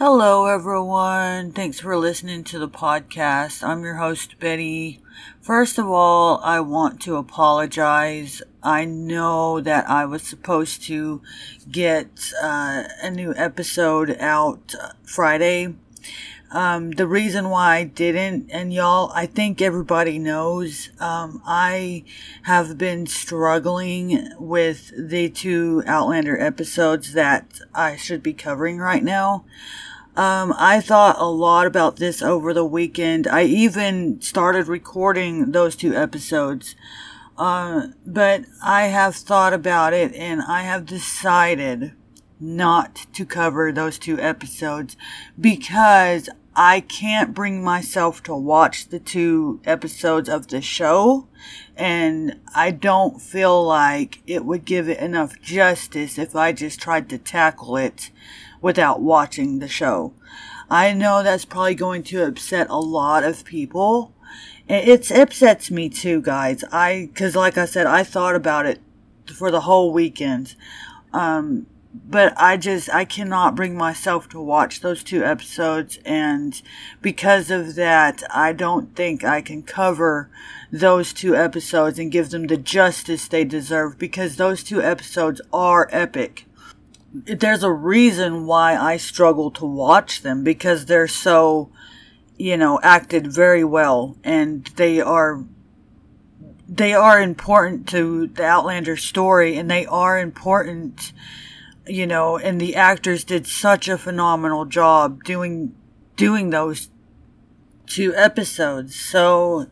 Hello, everyone. Thanks for listening to the podcast. I'm your host, Betty. First of all, I want to apologize. I know that I was supposed to get a new episode out Friday. The reason why I didn't, and y'all, I think everybody knows, I have been struggling with the two Outlander episodes that I should be covering right now. I thought a lot about this over the weekend. I even started recording those two episodes. But I have thought about it and I have decided not to cover those two episodes because I can't bring myself to watch the two episodes of the show, and I don't feel like it would give it enough justice if I just tried to tackle it without watching the show. I know that's probably going to upset a lot of people. It upsets me too, guys. Cause like I said, I thought about it for the whole weekend. But I cannot bring myself to watch those two episodes, and because of that, I don't think I can cover those two episodes and give them the justice they deserve, because those two episodes are epic. There's a reason why I struggle to watch them, because they're so, acted very well, and they are important to the Outlander story, and they are important, and the actors did such a phenomenal job doing those two episodes. So,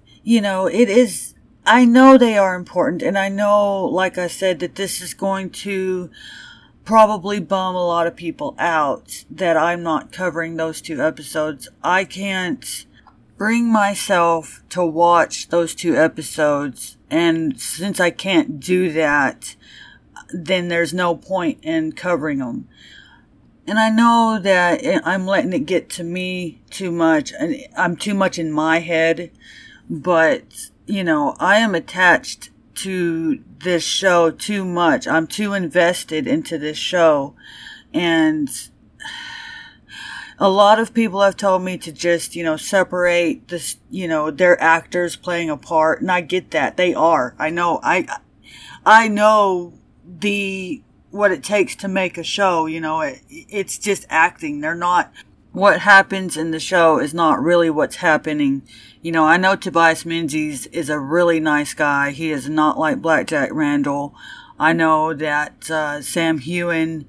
I know they are important, and I know, like I said, that this is going to probably bum a lot of people out that I'm not covering those two episodes. I can't bring myself to watch those two episodes, and since I can't do that, then there's no point in covering them. And I know that I'm letting it get to me too much, and I'm too much in my head, but, I am attached to this show too much. I'm too invested into this show, and a lot of people have told me to just, separate this, their actors playing a part, and I get that. They are. I know what it takes to make a show. It's just acting. They're not, what happens in the show is not really what's happening. I know Tobias Menzies is a really nice guy. He is not like Blackjack Randall. I know that Sam Heughan,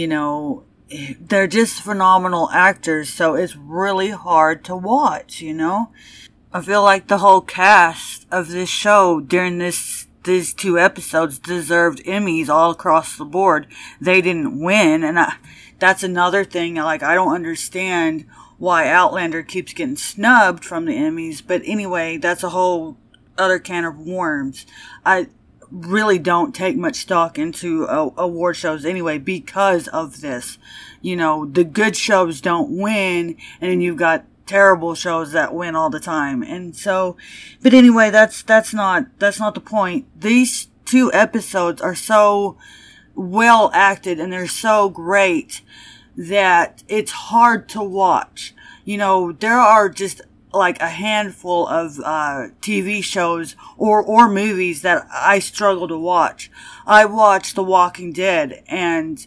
they're just phenomenal actors, so it's really hard to watch, I feel like the whole cast of this show during these two episodes deserved Emmys all across the board. They didn't win, and that's another thing. I don't understand why Outlander keeps getting snubbed from the Emmys, but anyway, that's a whole other can of worms. I really don't take much stock into award shows anyway because of this. The good shows don't win, and then you've got terrible shows that win all the time. And so, but anyway, that's not the point. These two episodes are so well acted and they're so great that it's hard to watch. There are just like a handful of TV shows or movies that I struggle to watch. I watch The Walking Dead, and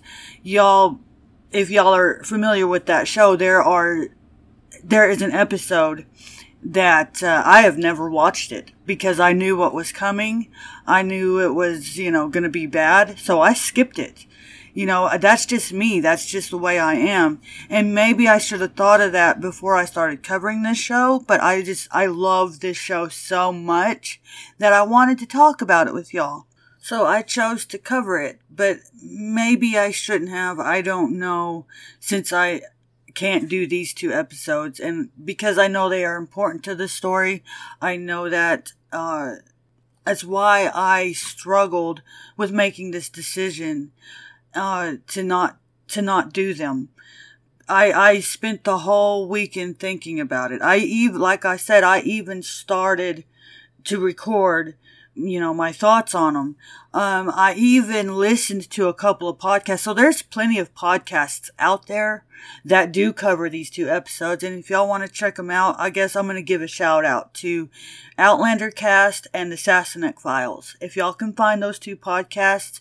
if y'all are familiar with that show, there is an episode that I have never watched it because I knew what was coming. I knew it was, going to be bad, so I skipped it. That's just me. That's just the way I am. And maybe I should have thought of that before I started covering this show, but I love this show so much that I wanted to talk about it with y'all. So I chose to cover it, but maybe I shouldn't have. I don't know, since I can't do these two episodes, and because I know they are important to the story. I know that that's why I struggled with making this decision to not do them. I spent the whole weekend thinking about it. Like I said, I even started to record my thoughts on them. I even listened to a couple of podcasts. So there's plenty of podcasts out there that do cover these 2 episodes. And if y'all want to check them out, I guess I'm going to give a shout out to Outlander Cast and the Sassenach Files. If y'all can find those 2 podcasts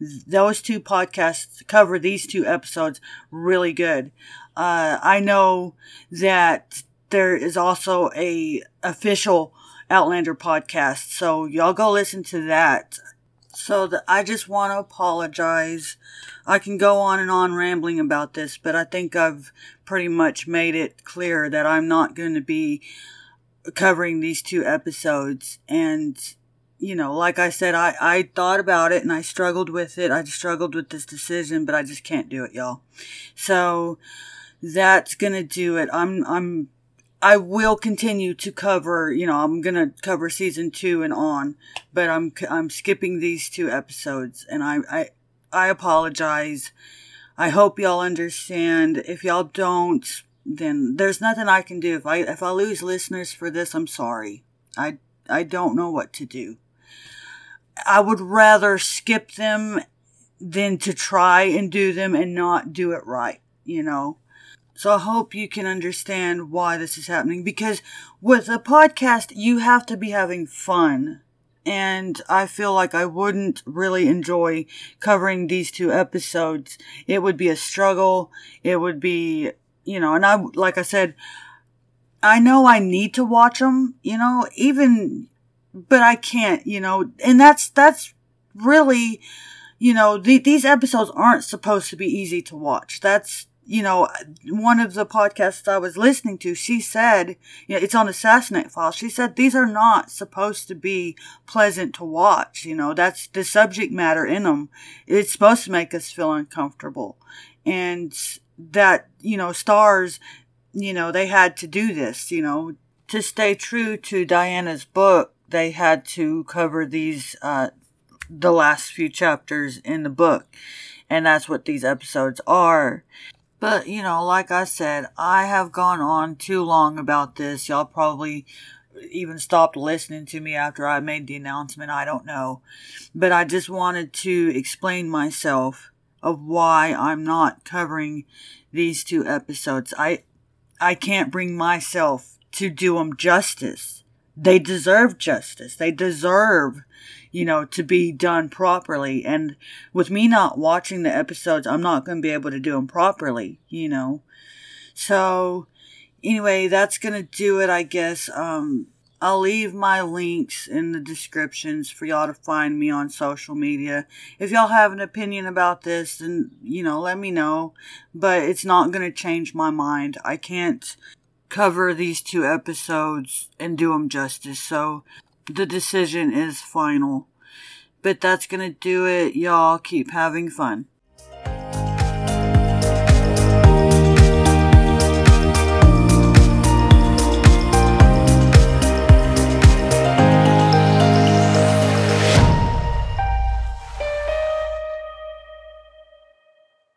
cover these 2 episodes really good. I know that there is also a official Outlander podcast, so y'all go listen to that. So I just want to apologize. I can go on and on rambling about this, but I think I've pretty much made it clear that I'm not going to be covering these 2 episodes. And, like I said, I thought about it and I struggled with it. I struggled with this decision, but I just can't do it, y'all. So that's going to do it. I will continue to cover, I'm going to cover season 2 and on, but I'm skipping these 2 episodes, and I apologize. I hope y'all understand. If y'all don't, then there's nothing I can do. If I lose listeners for this, I'm sorry. I don't know what to do. I would rather skip them than to try and do them and not do it right, So I hope you can understand why this is happening, because with a podcast, you have to be having fun. And I feel like I wouldn't really enjoy covering these 2 episodes. It would be a struggle. It would be, and like I said, I know I need to watch them, but I can't, and that's really, these episodes aren't supposed to be easy to watch. That's, one of the podcasts I was listening to, she said, it's on the Sassenach Files. She said these are not supposed to be pleasant to watch. That's the subject matter in them. It's supposed to make us feel uncomfortable. And that, stars, they had to do this, to stay true to Diana's book. They had to cover these, the last few chapters in the book. And that's what these episodes are. But, like I said, I have gone on too long about this. Y'all probably even stopped listening to me after I made the announcement. I don't know. But I just wanted to explain myself of why I'm not covering these 2 episodes. I can't bring myself to do them justice. They deserve justice. They deserve, to be done properly. And with me not watching the episodes, I'm not going to be able to do them properly, So, anyway, that's going to do it, I guess. I'll leave my links in the descriptions for y'all to find me on social media. If y'all have an opinion about this, then, let me know. But it's not going to change my mind. I can't cover these 2 episodes and do them justice. So the decision is final. But that's going to do it. Y'all keep having fun.